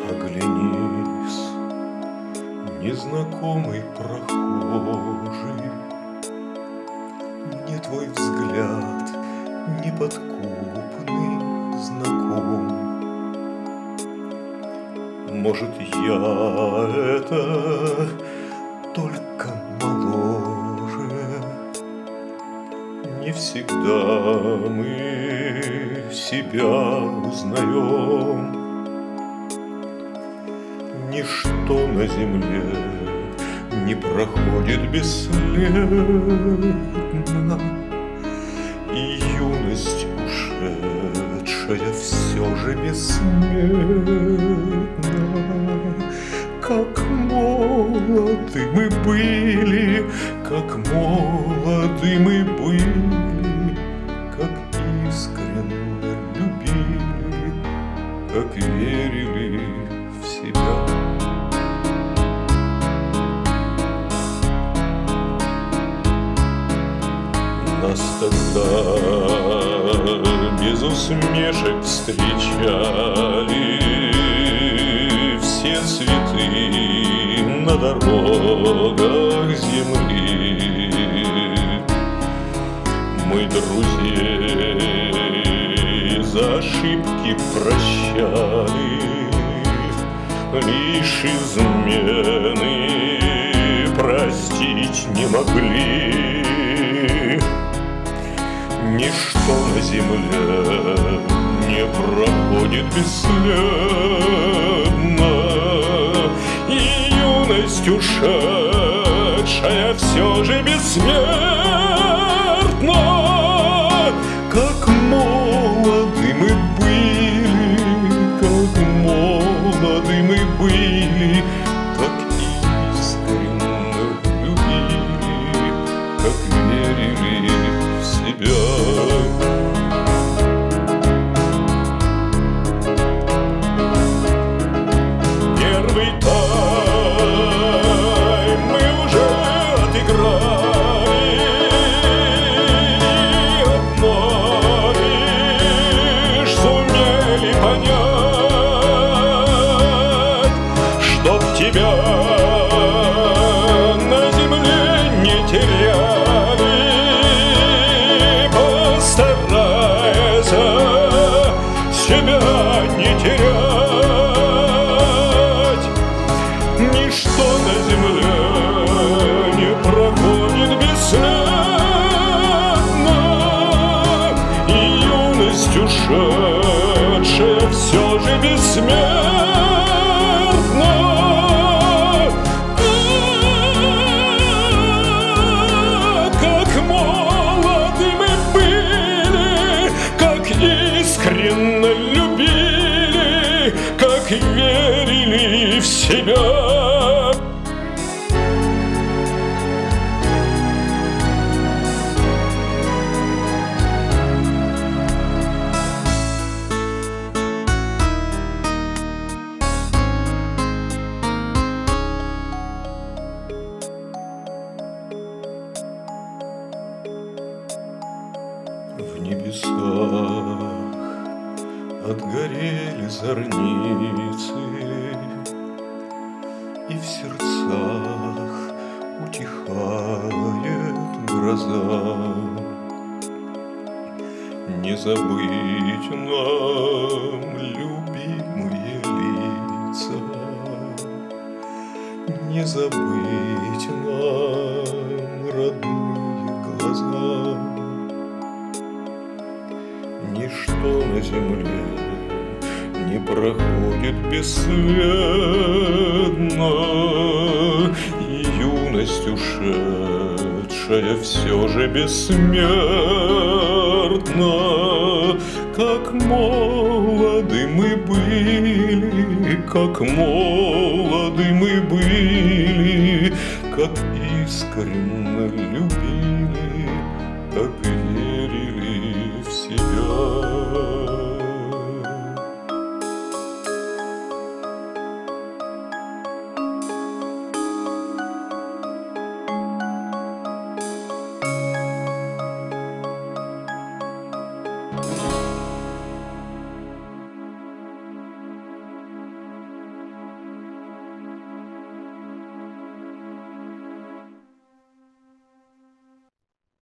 Оглянись, незнакомый прохожий, мне твой взгляд неподкупный знаком. Может, я это только моложе, не всегда мы себя узнаем. Ничто на земле не проходит бесследно, и юность ушедшая все же бессмертна. Как молоды мы были, как молоды мы были, как искренне любили, как верили в себя. Нас тогда без усмешек встречали все цветы на дорогах земли. Мы друзей за ошибки прощали, лишь измены простить не могли. Ничто на земле не проходит бесследно, и юность ушедшая все же бессмертна. Как молоды мы были, как молоды мы были, как искренне любили, как верили в себя. Первый тайм мы уже отыграли, одно лишь сумели понять, чтоб тебя на земле не теряли. Постарайся себя не терять. Ничто на земле не проходит бесследно, и юность ушедшая все же бессмертна. Как молоды мы были, как искренне любили, как верили в себя. В небесах отгорели зорницы, и в сердцах утихает гроза. Не забыть нам любимые лица, не забыть нам родные глаза. Ничто на земле не проходит бесследно, и юность ушедшая все же бессмертна. Как молоды мы были, как молоды мы были, как искренне любили,